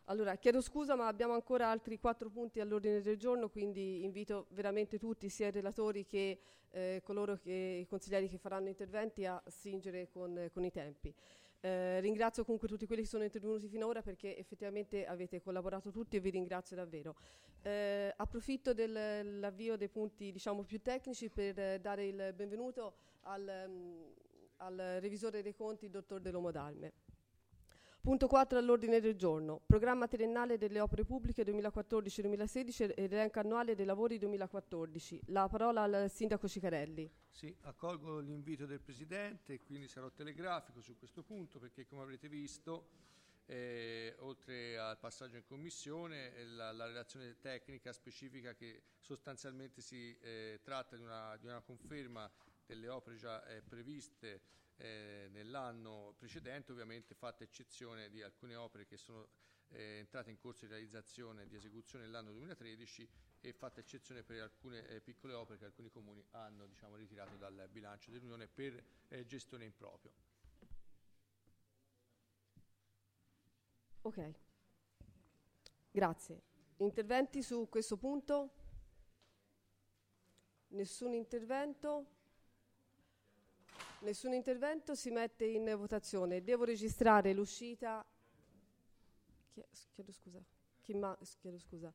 Allora, chiedo scusa, ma abbiamo ancora altri 4 punti all'ordine del giorno, quindi invito veramente tutti, sia i relatori che i consiglieri che faranno interventi, a stringere con i tempi. Ringrazio comunque tutti quelli che sono intervenuti finora, perché effettivamente avete collaborato tutti e vi ringrazio davvero. Approfitto dell'avvio dei punti, diciamo, più tecnici per dare il benvenuto al revisore dei conti, il dottor De Lomo Dalme. Punto 4 all'ordine del giorno. Programma triennale delle opere pubbliche 2014-2016 ed elenco annuale dei lavori 2014. La parola al sindaco Cicarelli. Sì, accolgo l'invito del Presidente, quindi sarò telegrafico su questo punto, perché come avrete visto, oltre al passaggio in Commissione, la relazione tecnica specifica che sostanzialmente si tratta di una conferma delle opere già previste nell'anno precedente, ovviamente fatta eccezione di alcune opere che sono entrate in corso di realizzazione e di esecuzione nell'anno 2013, e fatta eccezione per alcune piccole opere che alcuni comuni hanno, diciamo, ritirato dal bilancio dell'Unione per gestione improprio. Ok, grazie. Interventi su questo punto? Nessun intervento? Nessun intervento, si mette in votazione. Devo registrare l'uscita. Chiedo scusa. Chiedo scusa.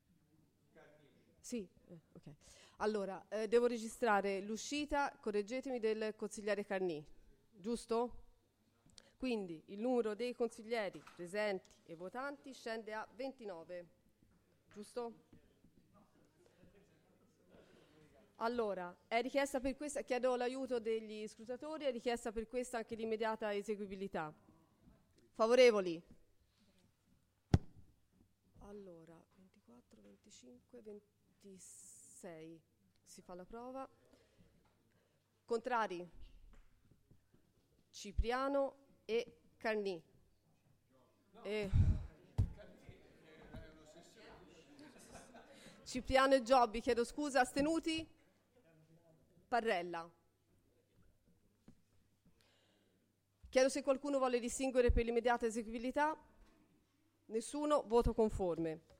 Sì, ok. Allora, devo registrare l'uscita, correggetemi, del consigliere Carnì, giusto? Quindi il numero dei consiglieri presenti e votanti scende a 29, giusto? Allora, è richiesta per questa, chiedo l'aiuto degli scrutatori, è richiesta per questa anche l'immediata eseguibilità. Favorevoli? Allora, 24, 25, 26. Si fa la prova. Contrari? Cipriano e Carnì. Cipriano e Giobbi, chiedo scusa, astenuti? Parrella. Chiedo se qualcuno vuole distinguere per l'immediata eseguibilità. Nessuno, voto conforme.